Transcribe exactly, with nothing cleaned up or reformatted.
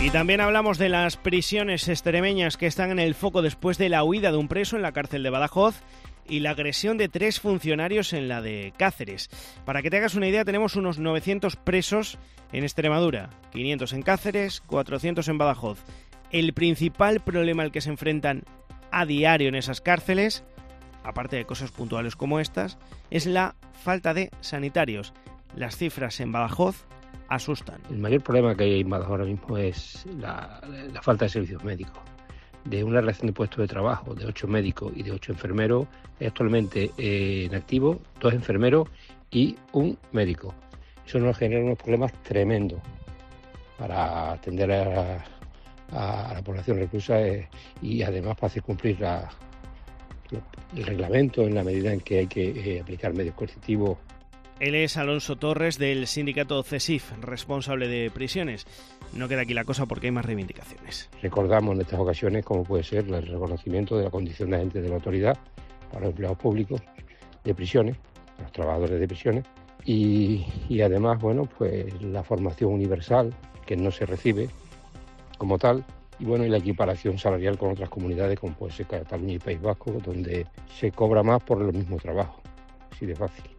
Y también hablamos de las prisiones extremeñas que están en el foco después de la huida de un preso en la cárcel de Badajoz y la agresión de tres funcionarios en la de Cáceres. Para que te hagas una idea, tenemos unos novecientos presos en Extremadura, quinientos en Cáceres, cuatrocientos en Badajoz. El principal problema al que se enfrentan a diario en esas cárceles, aparte de cosas puntuales como estas, es la falta de sanitarios. Las cifras en Badajoz asustan. El mayor problema que hay en Badajoz ahora mismo es la, la falta de servicios médicos. De una relación de puestos de trabajo de ocho médicos y de ocho enfermeros, hay actualmente eh, en activo dos enfermeros y un médico. Eso nos genera unos problemas tremendos para atender a, a, a la población reclusa eh, y además para hacer cumplir la, el reglamento en la medida en que hay que eh, aplicar medios coercitivos. Él es Alonso Torres, del sindicato CESIF, responsable de prisiones. No queda aquí la cosa porque hay más reivindicaciones. Recordamos en estas ocasiones cómo puede ser el reconocimiento de la condición de agente de la autoridad para los empleados públicos de prisiones, para los trabajadores de prisiones, y, y además, bueno, pues la formación universal que no se recibe como tal, y bueno, y la equiparación salarial con otras comunidades como puede ser Cataluña y País Vasco, donde se cobra más por el mismo trabajo. Así de fácil.